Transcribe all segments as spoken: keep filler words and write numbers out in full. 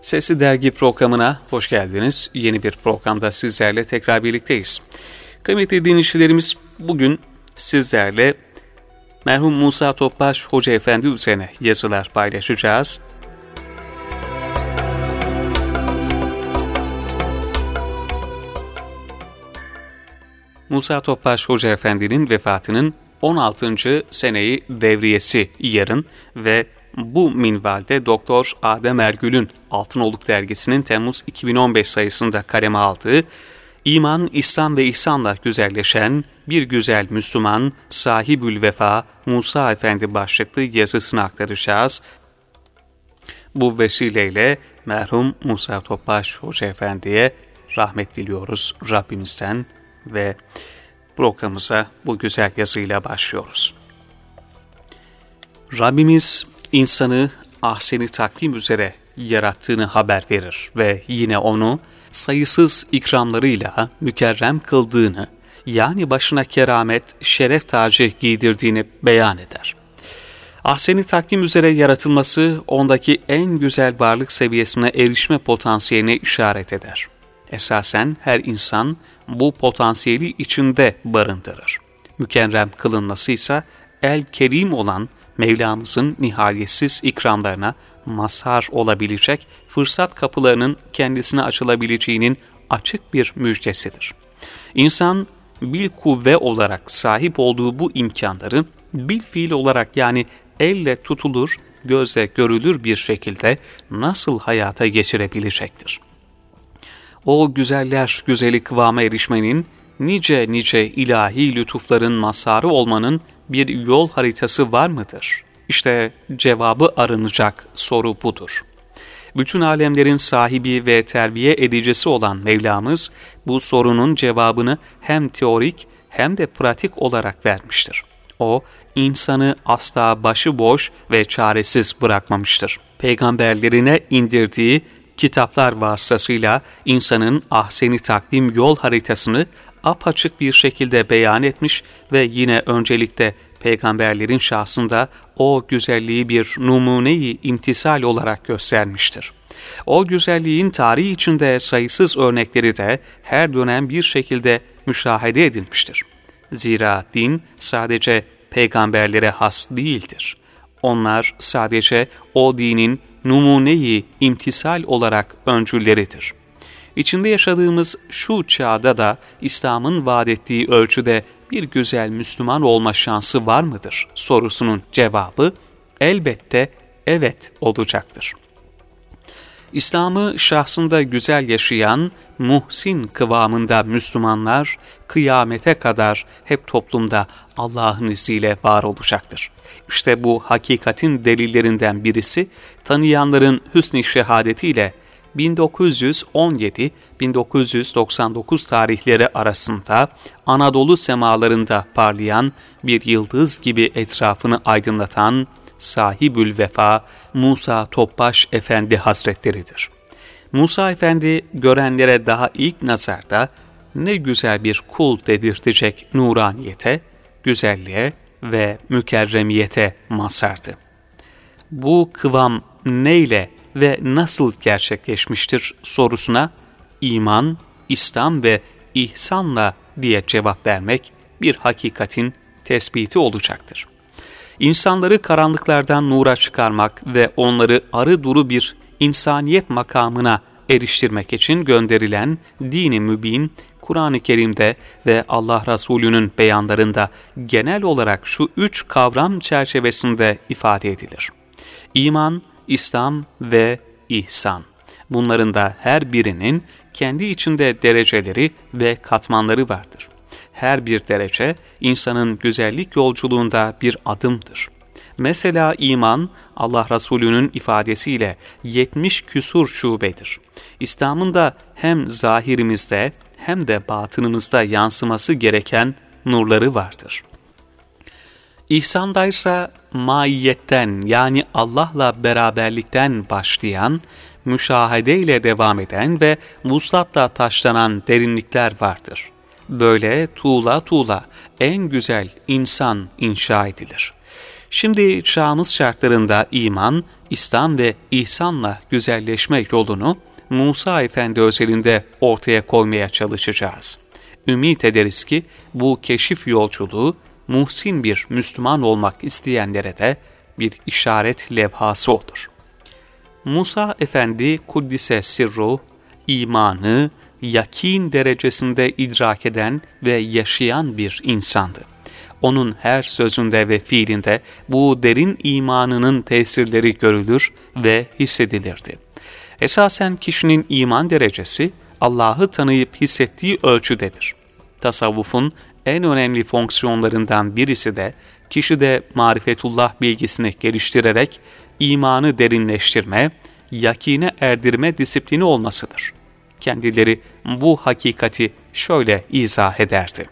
Sesli Dergi programına hoş geldiniz. Yeni bir programda sizlerle tekrar birlikteyiz. Kıymetli dinleyicilerimiz, bugün sizlerle merhum Musa Topbaş Hoca Efendi üzerine yazılar paylaşacağız. Musa Topbaş Hoca Efendi'nin vefatının on altıncı seneyi devriyesi yarın ve bu minvalde Doktor Adem Ergül'ün Altınoluk Dergisi'nin Temmuz iki bin on beş sayısında kaleme aldığı İman, İslam ve İhsan'la güzelleşen bir güzel Müslüman, sahibül vefa Musa Efendi başlıklı yazısını aktaracağız. Bu vesileyle merhum Musa Topbaş Hoca Efendi'ye rahmet diliyoruz Rabbimizden ve programımıza bu güzel yazıyla başlıyoruz. Rabbimiz insanı ahseni takvim üzere yarattığını haber verir ve yine onu sayısız ikramlarıyla mükerrem kıldığını, yani başına keramet, şeref tacı giydirdiğini beyan eder. Ahseni takvim üzere yaratılması ondaki en güzel varlık seviyesine erişme potansiyeline işaret eder. Esasen her insan bu potansiyeli içinde barındırır. Mükerrem kılınması ise el-kerim olan Mevlamızın nihayetsiz ikramlarına mazhar olabilecek fırsat kapılarının kendisine açılabileceğinin açık bir müjdesidir. İnsan bilkuvve olarak sahip olduğu bu imkanları bilfiil olarak, yani elle tutulur, gözle görülür bir şekilde nasıl hayata geçirebilecektir? O güzeller güzeli kıvama erişmenin, nice nice ilahi lütufların mazharı olmanın bir yol haritası var mıdır? İşte cevabı aranacak soru budur. Bütün alemlerin sahibi ve terbiye edicisi olan Mevlamız bu sorunun cevabını hem teorik hem de pratik olarak vermiştir. O, insanı asla başıboş ve çaresiz bırakmamıştır. Peygamberlerine indirdiği kitaplar vasıtasıyla insanın ahseni takvim yol haritasını apaçık bir şekilde beyan etmiş ve yine öncelikle peygamberlerin şahsında o güzelliği bir numune-i imtisal olarak göstermiştir. O güzelliğin tarihi içinde sayısız örnekleri de her dönem bir şekilde müşahede edilmiştir. Zira din sadece peygamberlere has değildir. Onlar sadece o dinin numune-i imtisal olarak öncülleridir. İçinde yaşadığımız şu çağda da İslam'ın vaat ettiği ölçüde bir güzel Müslüman olma şansı var mıdır sorusunun cevabı elbette evet olacaktır. İslam'ı şahsında güzel yaşayan, muhsin kıvamında Müslümanlar kıyamete kadar hep toplumda Allah'ın izniyle var olacaktır. İşte bu hakikatin delillerinden birisi, tanıyanların hüsn-i şehadetiyle bin dokuz yüz on yedi - bin dokuz yüz doksan dokuz tarihleri arasında Anadolu semalarında parlayan bir yıldız gibi etrafını aydınlatan sahibül vefa Musa Topbaş Efendi Hazretleridir. Musa Efendi görenlere daha ilk nazarda ne güzel bir kul dedirtecek nuraniyete, güzelliğe ve mükerremiyete mazhardı. Bu kıvam neyle ve nasıl gerçekleşmiştir sorusuna iman, İslam ve ihsanla diye cevap vermek bir hakikatin tespiti olacaktır. İnsanları karanlıklardan nura çıkarmak ve onları arı duru bir insaniyet makamına eriştirmek için gönderilen din-i mübin, Kur'an-ı Kerim'de ve Allah Resulü'nün beyanlarında genel olarak şu üç kavram çerçevesinde ifade edilir. İman, İslam ve ihsan. Bunların da her birinin kendi içinde dereceleri ve katmanları vardır. Her bir derece insanın güzellik yolculuğunda bir adımdır. Mesela iman, Allah Resulü'nün ifadesiyle yetmiş küsur şubedir. İslam'ın da hem zahirimizde hem de batınımızda yansıması gereken nurları vardır. İhsandaysa maiyetten, yani Allah'la beraberlikten başlayan, müşahedeyle devam eden ve vuslatla taşlanan derinlikler vardır. Böyle tuğla tuğla en güzel insan inşa edilir. Şimdi çağımız şartlarında iman, İslam ve ihsanla güzelleşme yolunu Musa Efendi özelinde ortaya koymaya çalışacağız. Ümit ederiz ki bu keşif yolculuğu muhsin bir Müslüman olmak isteyenlere de bir işaret levhası olur. Musa Efendi Kuddise Sirruh, imanı, yakin derecesinde idrak eden ve yaşayan bir insandı. Onun her sözünde ve fiilinde bu derin imanının tesirleri görülür ve hissedilirdi. Esasen kişinin iman derecesi Allah'ı tanıyıp hissettiği ölçüdedir. Tasavvufun en önemli fonksiyonlarından birisi de kişide marifetullah bilgisini geliştirerek imanı derinleştirme, yakine erdirme disiplini olmasıdır. Kendileri bu hakikati şöyle izah ederdi.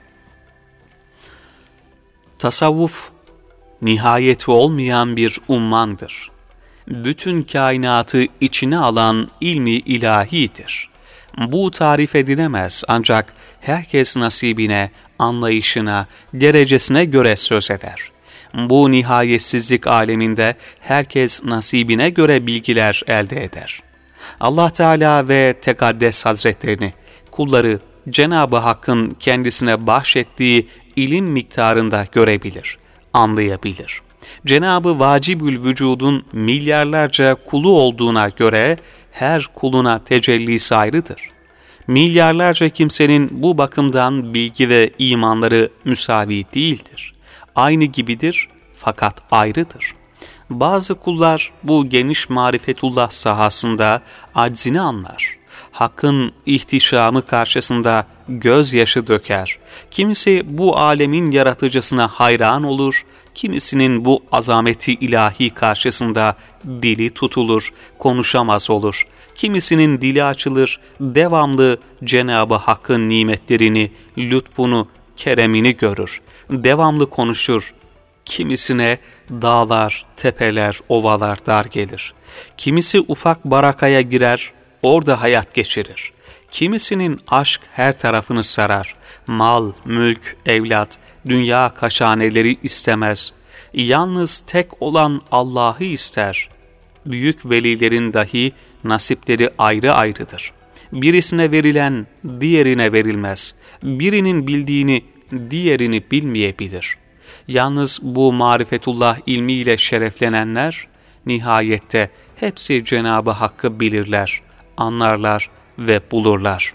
Tasavvuf, nihayeti olmayan bir ummandır. Bütün kainatı içine alan ilmi ilahidir. Bu tarif edilemez ancak herkes nasibine, anlayışına, derecesine göre söz eder. Bu nihayetsizlik aleminde herkes nasibine göre bilgiler elde eder. Allah Teala ve Tekaddes Hazretlerini kulları Cenab-ı Hakk'ın kendisine bahşettiği ilim miktarında görebilir, anlayabilir. Cenab-ı Vacibül Vücud'un milyarlarca kulu olduğuna göre her kuluna tecellisi ayrıdır. Milyarlarca kimsenin bu bakımdan bilgi ve imanları müsavi değildir. Aynı gibidir fakat ayrıdır. Bazı kullar bu geniş marifetullah sahasında aczini anlar. Hakkın ihtişamı karşısında gözyaşı döker. Kimisi bu alemin yaratıcısına hayran olur, kimisinin bu azameti ilahi karşısında dili tutulur, konuşamaz olur. Kimisinin dili açılır, devamlı Cenab-ı Hakk'ın nimetlerini, lütfunu, keremini görür. Devamlı konuşur. Kimisine dağlar, tepeler, ovalar dar gelir. Kimisi ufak barakaya girer, orada hayat geçirir. Kimisinin aşk her tarafını sarar. Mal, mülk, evlat, dünya kaşaneleri istemez. Yalnız tek olan Allah'ı ister. Büyük velilerin dahi nasipleri ayrı ayrıdır. Birisine verilen diğerine verilmez. Birinin bildiğini diğerini bilmeyebilir. Yalnız bu marifetullah ilmiyle şereflenenler, nihayette hepsi Cenab-ı Hakk'ı bilirler, anlarlar ve bulurlar.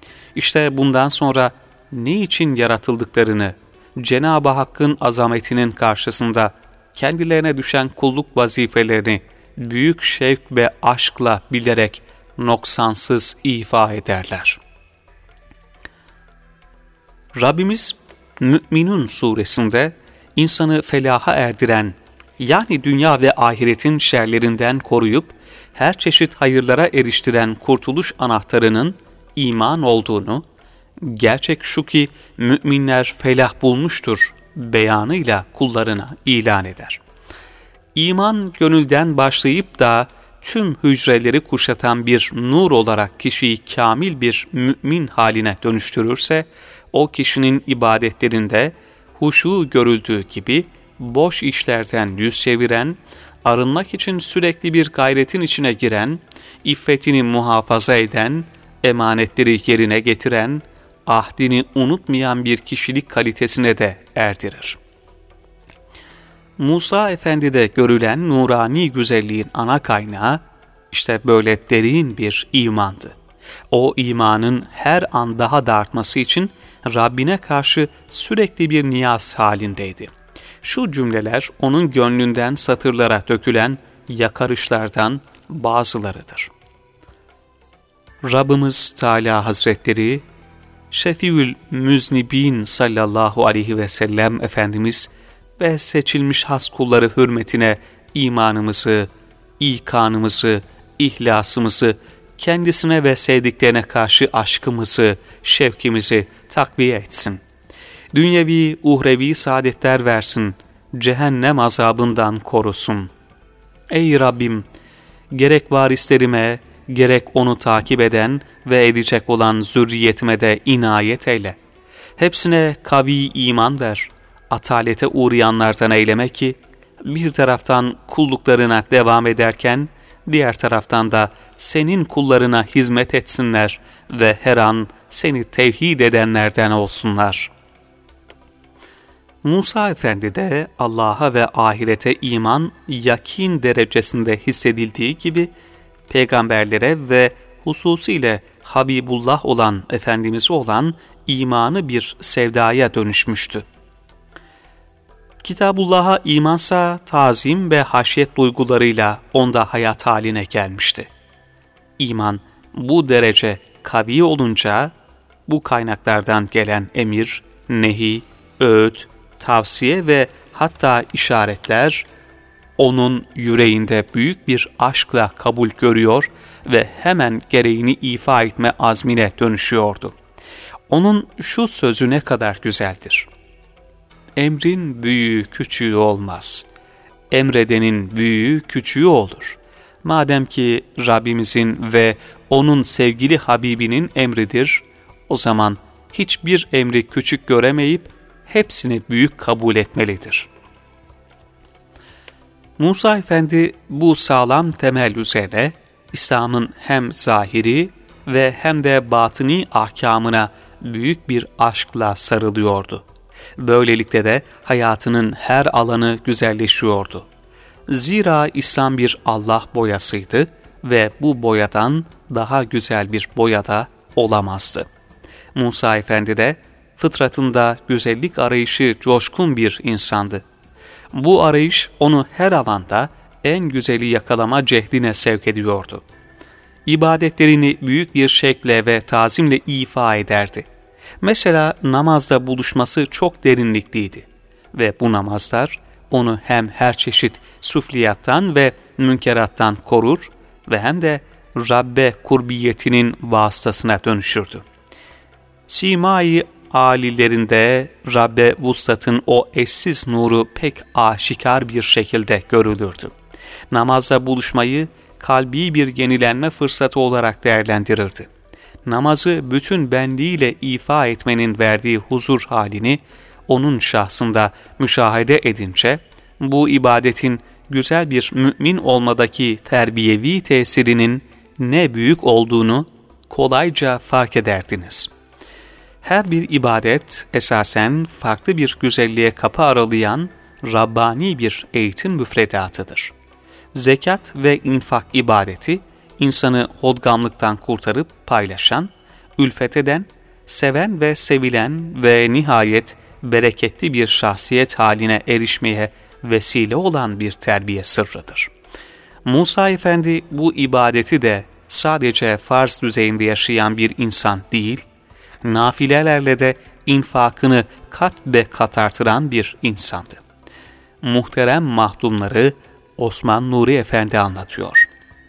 İşte bundan sonra ne için yaratıldıklarını, Cenab-ı Hakk'ın azametinin karşısında kendilerine düşen kulluk vazifelerini büyük şevk ve aşkla bilerek noksansız ifa ederler. Rabbimiz Mü'minun suresinde insanı felaha erdiren, yani dünya ve ahiretin şerlerinden koruyup her çeşit hayırlara eriştiren kurtuluş anahtarının iman olduğunu, gerçek şu ki müminler felah bulmuştur beyanıyla kullarına ilan eder. İman gönülden başlayıp da tüm hücreleri kuşatan bir nur olarak kişiyi kamil bir mümin haline dönüştürürse, o kişinin ibadetlerinde huşu görüldüğü gibi boş işlerden yüz çeviren, arınmak için sürekli bir gayretin içine giren, iffetini muhafaza eden, emanetleri yerine getiren, ahdini unutmayan bir kişilik kalitesine de erdirir. Musa Efendi'de görülen nurani güzelliğin ana kaynağı işte böyle derin bir imandı. O imanın her an daha da artması için Rabbine karşı sürekli bir niyaz halindeydi. Şu cümleler onun gönlünden satırlara dökülen yakarışlardan bazılarıdır. Rabbimiz Teala Hazretleri, Şefiül Müznibin sallallahu aleyhi ve sellem Efendimiz ve seçilmiş has kulları hürmetine imanımızı, ikanımızı, ihlasımızı, kendisine ve sevdiklerine karşı aşkımızı, şevkimizi takviye etsin. Dünyevi, uhrevi saadetler versin, cehennem azabından korusun. Ey Rabbim, gerek varislerime, gerek onu takip eden ve edecek olan zürriyetime de inayet eyle. Hepsine kavi iman ver, atalete uğrayanlardan eyleme ki, bir taraftan kulluklarına devam ederken, diğer taraftan da senin kullarına hizmet etsinler ve her an seni tevhid edenlerden olsunlar. Musa Efendi de Allah'a ve ahirete iman yakin derecesinde hissedildiği gibi peygamberlere ve hususiyle Habibullah olan Efendimiz'e olan imanı bir sevdaya dönüşmüştü. Kitabullah'a imansa tazim ve haşyet duygularıyla onda hayat haline gelmişti. İman bu derece kavi olunca bu kaynaklardan gelen emir, nehi, öğüt, tavsiye ve hatta işaretler onun yüreğinde büyük bir aşkla kabul görüyor ve hemen gereğini ifa etme azmine dönüşüyordu. Onun şu sözü ne kadar güzeldir. Emrin büyüğü küçüğü olmaz. Emredenin büyüğü küçüğü olur. Madem ki Rabbimizin ve onun sevgili Habibinin emridir, o zaman hiçbir emri küçük göremeyip hepsini büyük kabul etmelidir. Musa Efendi bu sağlam temel üzerine İslam'ın hem zahiri ve hem de batıni ahkamına büyük bir aşkla sarılıyordu. Böylelikle de hayatının her alanı güzelleşiyordu. Zira İslam bir Allah boyasıydı ve bu boyadan daha güzel bir boyada olamazdı. Musa Efendi de fıtratında güzellik arayışı coşkun bir insandı. Bu arayış onu her alanda en güzeli yakalama cehdine sevk ediyordu. İbadetlerini büyük bir şekle ve tazimle ifa ederdi. Mesela namazda buluşması çok derinlikliydi ve bu namazlar onu hem her çeşit sufliyattan ve münkerattan korur ve hem de Rabbe kurbiyetinin vasıtasına dönüşürdü. Simai âlilerinde Rabbe vuslatın o eşsiz nuru pek aşikar bir şekilde görülürdü. Namazda buluşmayı kalbi bir yenilenme fırsatı olarak değerlendirirdi. Namazı bütün benliğiyle ifa etmenin verdiği huzur halini onun şahsında müşahede edince, bu ibadetin güzel bir mümin olmadaki terbiyevi tesirinin ne büyük olduğunu kolayca fark ederdiniz. Her bir ibadet esasen farklı bir güzelliğe kapı aralayan Rabbani bir eğitim müfredatıdır. Zekat ve infak ibadeti, insanı hodgamlıktan kurtarıp paylaşan, ülfet eden, seven ve sevilen ve nihayet bereketli bir şahsiyet haline erişmeye vesile olan bir terbiye sırrıdır. Musa Efendi bu ibadeti de sadece farz düzeyinde yaşayan bir insan değil, nafilelerle de infakını kat be kat artıran bir insandı. Muhterem mahdumları Osman Nuri Efendi anlatıyor.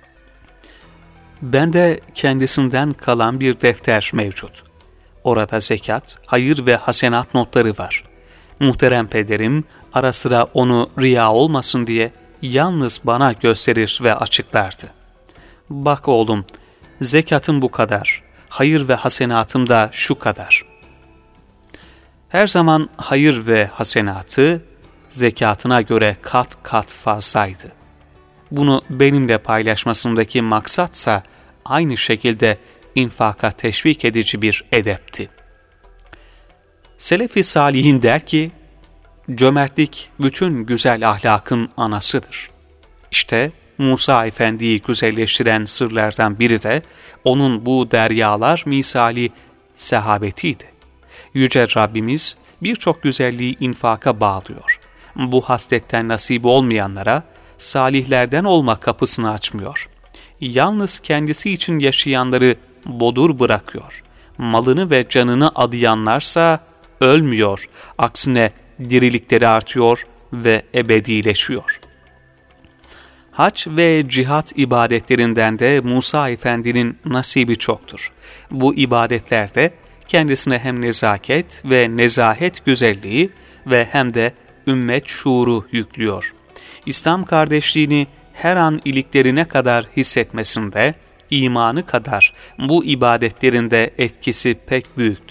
Bende kendisinden kalan bir defter mevcut. Orada zekat, hayır ve hasenat notları var. Muhterem pederim ara sıra onu riya olmasın diye yalnız bana gösterir ve açıklardı. Bak oğlum, zekatım bu kadar, hayır ve hasenatım da şu kadar. Her zaman hayır ve hasenatı zekatına göre kat kat fazlaydı. Bunu benimle paylaşmasındaki maksatsa aynı şekilde infaka teşvik edici bir edepti. Selef-i Salihin der ki, cömertlik bütün güzel ahlakın anasıdır. İşte Musa Efendi'yi güzelleştiren sırlardan biri de onun bu deryalar misali sehabetiydi. Yüce Rabbimiz birçok güzelliği infaka bağlıyor. Bu hasletten nasibi olmayanlara salihlerden olma kapısını açmıyor. Yalnız kendisi için yaşayanları bodur bırakıyor. Malını ve canını adayanlarsa ölmüyor. Aksine dirilikleri artıyor ve ebedileşiyor. Hac ve cihat ibadetlerinden de Musa Efendi'nin nasibi çoktur. Bu ibadetlerde kendisine hem nezaket ve nezahet güzelliği ve hem de ümmet şuuru yüklüyor. İslam kardeşliğini her an iliklerine kadar hissetmesinde, imanı kadar bu ibadetlerinde etkisi pek büyüktür.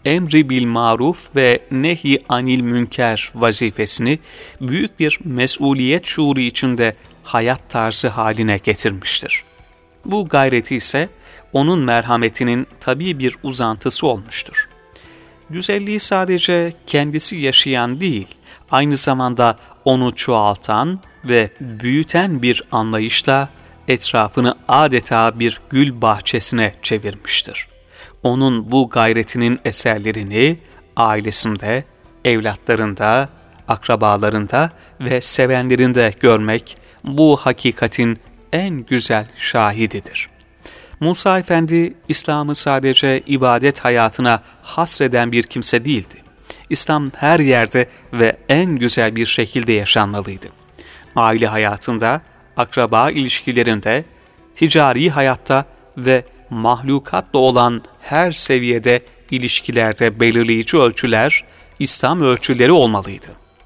emri bil maruf ve nehy anil münker vazifesini büyük bir mesuliyet şuuru içinde hayat tarzı haline getirmiştir. Bu gayreti ise onun merhametinin tabii bir uzantısı olmuştur. Güzelliği sadece kendisi yaşayan değil, aynı zamanda onu çoğaltan ve büyüten bir anlayışla etrafını adeta bir gül bahçesine çevirmiştir. Onun bu gayretinin eserlerini ailesinde, evlatlarında, akrabalarında ve sevenlerinde görmek bu hakikatin en güzel şahididir. Musa Efendi, İslam'ı sadece ibadet hayatına hasreden bir kimse değildi. İslam her yerde ve en güzel bir şekilde yaşanmalıydı. Aile hayatında, akraba ilişkilerinde, ticari hayatta ve mahlukatla olan her seviyede ilişkilerde belirleyici ölçüler, İslam ölçüleri olmalıydı.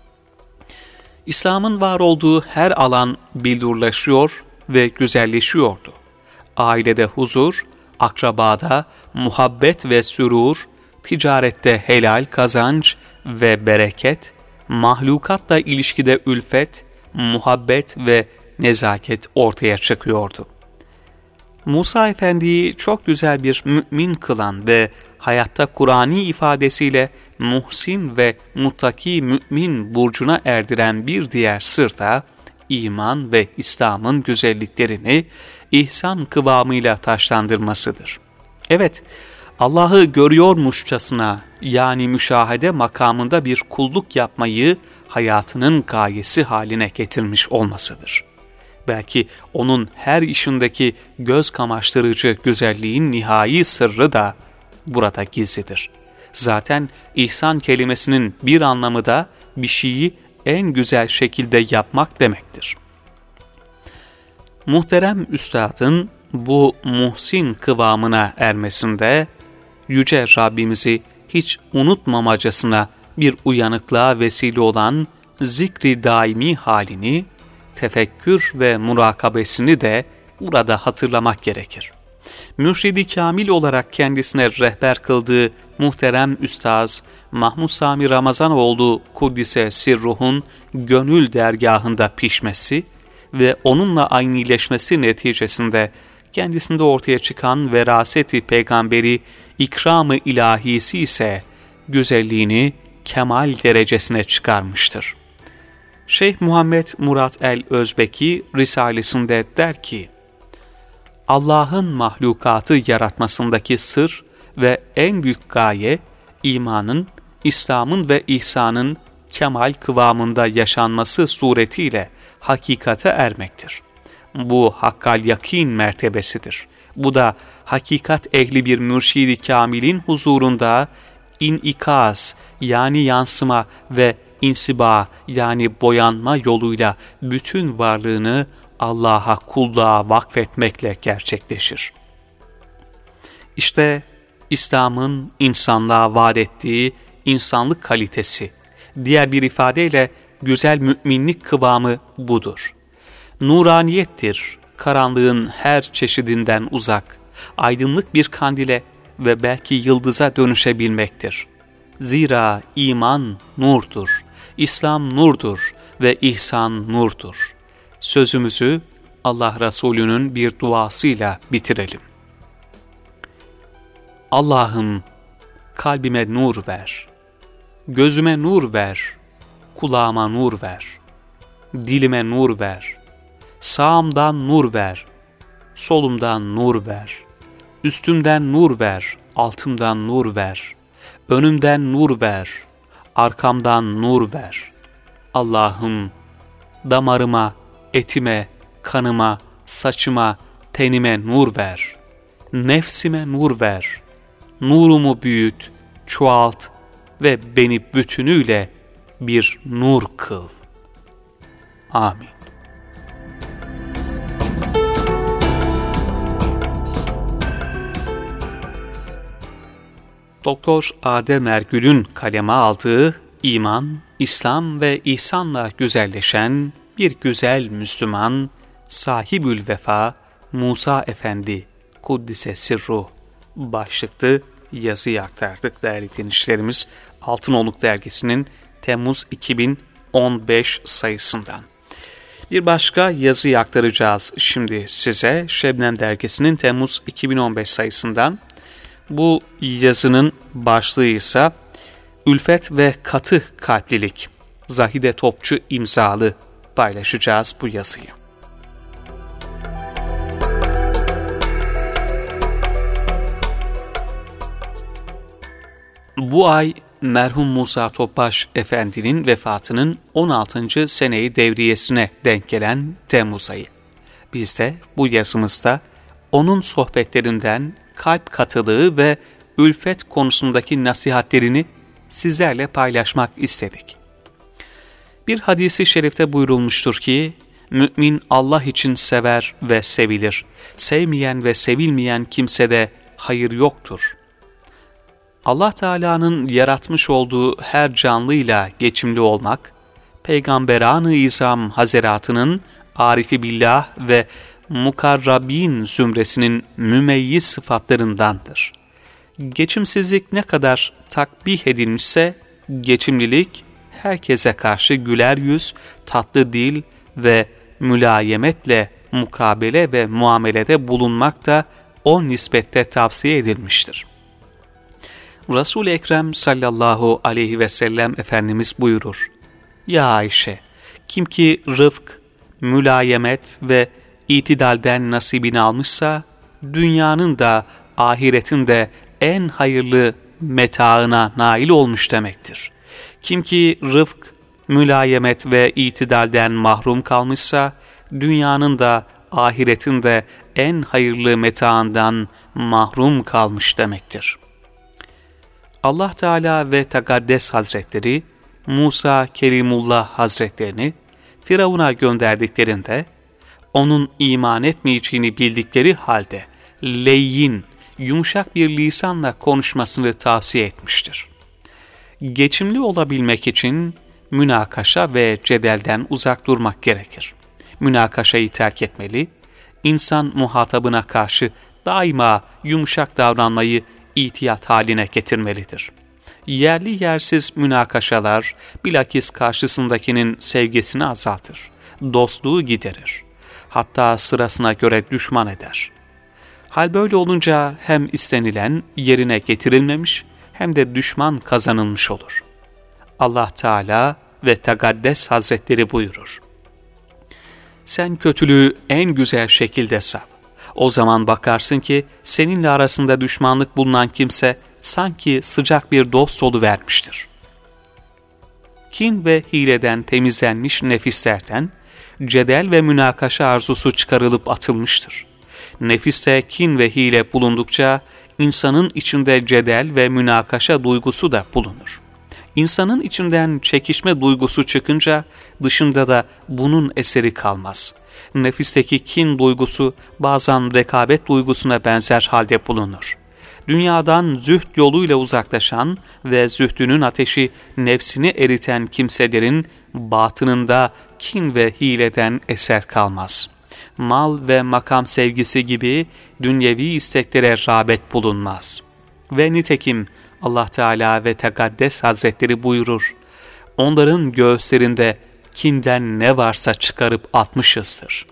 İslam'ın var olduğu her alan billurlaşıyor ve güzelleşiyordu. Ailede huzur, akrabada muhabbet ve sürur, ticarette helal kazanç ve bereket, mahlukatla ilişkide ülfet, muhabbet ve nezaket ortaya çıkıyordu. Musa Efendi'yi çok güzel bir mümin kılan ve hayatta Kur'ani ifadesiyle muhsin ve muttaki mümin burcuna erdiren bir diğer sır da iman ve İslam'ın güzelliklerini ihsan kıvamıyla taşlandırmasıdır. Evet, Allah'ı görüyormuşçasına yani müşahede makamında bir kulluk yapmayı hayatının gayesi haline getirmiş olmasıdır. Belki onun her işindeki göz kamaştırıcı güzelliğin nihai sırrı da burada gizlidir. Zaten ihsan kelimesinin bir anlamı da bir şeyi en güzel şekilde yapmak demektir. Muhterem Üstad'ın bu muhsin kıvamına ermesinde Yüce Rabbimizi hiç unutmamacasına bir uyanıklığa vesile olan zikri daimi halini, tefekkür ve murakabesini de burada hatırlamak gerekir. Mürşid-i Kamil olarak kendisine rehber kıldığı muhterem Üstaz Mahmud Sami Ramazanoğlu Kuddise Sirruh'un gönül dergahında pişmesi ve onunla aynileşmesi neticesinde kendisinde ortaya çıkan veraseti peygamberi ikram-ı ilahisi ise güzelliğini kemal derecesine çıkarmıştır. Şeyh Muhammed Murat el-Özbeki Risalesinde der ki, Allah'ın mahlukatı yaratmasındaki sır ve en büyük gaye, imanın, İslam'ın ve ihsanın kemal kıvamında yaşanması suretiyle hakikate ermektir. Bu hakkal yakin mertebesidir. Bu da hakikat ehli bir mürşid-i kamilin huzurunda inikaz yani yansıma ve insiba yani boyanma yoluyla bütün varlığını Allah'a kulluğa vakfetmekle gerçekleşir. İşte İslam'ın insanlığa vaat ettiği insanlık kalitesi, diğer bir ifadeyle güzel müminlik kıvamı budur. Nuraniyettir, karanlığın her çeşidinden uzak, aydınlık bir kandile ve belki yıldıza dönüşebilmektir. Zira iman nurdur, İslam nurdur ve ihsan nurdur. Sözümüzü Allah Resulü'nün bir duasıyla bitirelim. Allah'ım kalbime nur ver, gözüme nur ver, kulağıma nur ver, dilime nur ver, sağımdan nur ver, solumdan nur ver, üstümden nur ver, altımdan nur ver, önümden nur ver, arkamdan nur ver. Allah'ım damarıma, etime, kanıma, saçıma, tenime nur ver, nefsime nur ver, nurumu büyüt, çoğalt ve beni bütünüyle bir nur kıl. Amin. Doktor Adem Ergül'ün kaleme aldığı İman, İslam ve İhsanla güzelleşen bir güzel Müslüman, sahibül vefa Musa Efendi Kuddise Sirruh başlıklı yazıyı aktardık değerli dinleyicilerimiz. Altınoluk Dergisi'nin Temmuz iki bin on beş sayısından. Bir başka yazıyı aktaracağız şimdi size. Şebnem Dergisi'nin Temmuz iki bin on beş sayısından. Bu yazının başlığı ise Ülfet ve Katı Kalplilik. Zahide Topçu imzalı paylaşacağız bu yazıyı. Bu ay merhum Musa Topbaş Efendi'nin vefatının on altıncı seneyi devriyesine denk gelen Temmuz ayı. Biz de bu yazımızda onun sohbetlerinden kalp katılığı ve ülfet konusundaki nasihatlerini sizlerle paylaşmak istedik. Bir hadisi şerifte buyurulmuştur ki, mümin Allah için sever ve sevilir. Sevmeyen ve sevilmeyen kimsede hayır yoktur. Allah Teala'nın yaratmış olduğu her canlıyla geçimli olmak, Peygamberan-ı İzam Hazeratı'nın Arifi Billah ve Mukarrabin zümresinin mümeyyiz sıfatlarındandır. Geçimsizlik ne kadar takbih edilmişse, geçimlilik herkese karşı güler yüz, tatlı dil ve mülayemetle mukabele ve muamelede bulunmak da o nispette tavsiye edilmiştir. Resul-i Ekrem sallallahu aleyhi ve sellem Efendimiz buyurur: Ya Ayşe, kim ki rıfk, mülayemet ve itidalden nasibini almışsa, dünyanın da ahiretin de en hayırlı metaına nail olmuş demektir. Kim ki rıfk, mülayemet ve itidalden mahrum kalmışsa, dünyanın da ahiretin de en hayırlı metaından mahrum kalmış demektir. Allah Teala ve Tekaddes Hazretleri, Musa Kelimullah Hazretlerini Firavun'a gönderdiklerinde, onun iman etmeyeceğini bildikleri halde leyyin, yumuşak bir lisanla konuşmasını tavsiye etmiştir. Geçimli olabilmek için münakaşa ve cedelden uzak durmak gerekir. Münakaşayı terk etmeli, insan muhatabına karşı daima yumuşak davranmayı ihtiyat haline getirmelidir. Yerli yersiz münakaşalar bilakis karşısındakinin sevgisini azaltır, dostluğu giderir, hatta sırasına göre düşman eder. Hal böyle olunca hem istenilen yerine getirilmemiş hem de düşman kazanılmış olur. Allah Teala ve Tekaddes Hazretleri buyurur: Sen kötülüğü en güzel şekilde sav. O zaman bakarsın ki seninle arasında düşmanlık bulunan kimse sanki sıcak bir dost oluvermiştir. Kin ve hileden temizlenmiş nefislerden cedel ve münakaşa arzusu çıkarılıp atılmıştır. Nefiste kin ve hile bulundukça insanın içinde cedel ve münakaşa duygusu da bulunur. İnsanın içinden çekişme duygusu çıkınca dışında da bunun eseri kalmaz. Nefisteki kin duygusu bazen rekabet duygusuna benzer halde bulunur. Dünyadan zühd yoluyla uzaklaşan ve zühdünün ateşi nefsini eriten kimselerin batınında kin ve hileden eser kalmaz. Mal ve makam sevgisi gibi dünyevi isteklere rağbet bulunmaz. Ve nitekim Allah Teala ve Tekaddes Hazretleri buyurur: Onların göğüslerinde kinden ne varsa çıkarıp atmışızdır.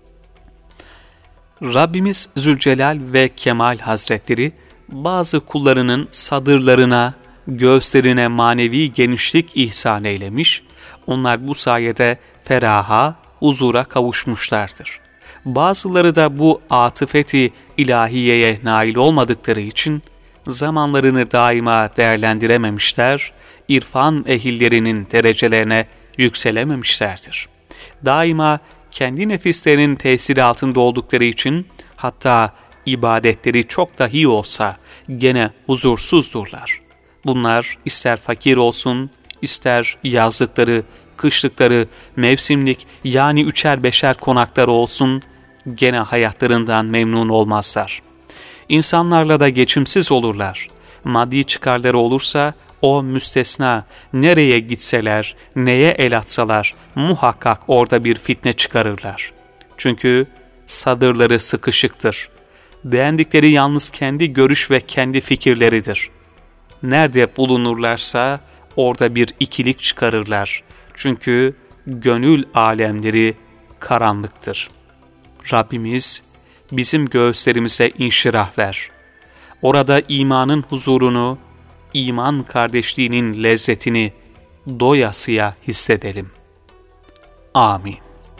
Rabbimiz Zülcelal ve Kemal Hazretleri bazı kullarının sadırlarına, göğüslerine manevi genişlik ihsan eylemiş, onlar bu sayede feraha, huzura kavuşmuşlardır. Bazıları da bu atıfeti ilahiyeye nail olmadıkları için zamanlarını daima değerlendirememişler, irfan ehillerinin derecelerine yükselememişlerdir. Daima kendi nefislerinin tesiri altında oldukları için hatta ibadetleri çok dahi olsa gene huzursuzdurlar. Bunlar ister fakir olsun, ister yazlıkları, kışlıkları, mevsimlik yani üçer beşer konakları olsun, gene hayatlarından memnun olmazlar. İnsanlarla da geçimsiz olurlar. Maddi çıkarları olursa o müstesna, nereye gitseler, neye el atsalar muhakkak orada bir fitne çıkarırlar. Çünkü sadırları sıkışıktır. Beğendikleri yalnız kendi görüş ve kendi fikirleridir. Nerede bulunurlarsa orada bir ikilik çıkarırlar. Çünkü gönül alemleri karanlıktır. Rabbimiz bizim göğüslerimize inşirah ver. Orada imanın huzurunu, iman kardeşliğinin lezzetini doyasıya hissedelim. Amin.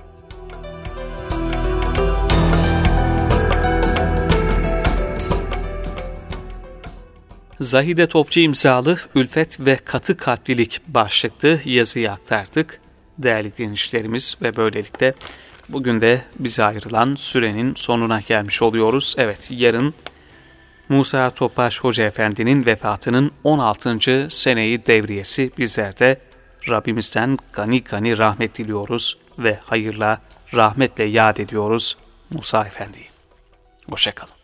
Zahide Topçu imzalı Ülfet ve Katı Kalplilik başlıklı yazıyı aktardık. Değerli dinleyicilerimiz ve böylelikle bugün de bize ayrılan sürenin sonuna gelmiş oluyoruz. Evet, yarın Musa Topbaş Hoca Efendi'nin vefatının on altıncı seneyi devriyesi. Bizler de Rabbimizden gani gani rahmet diliyoruz ve hayırla, rahmetle yad ediyoruz Musa Efendi'yi. Hoşça kalın.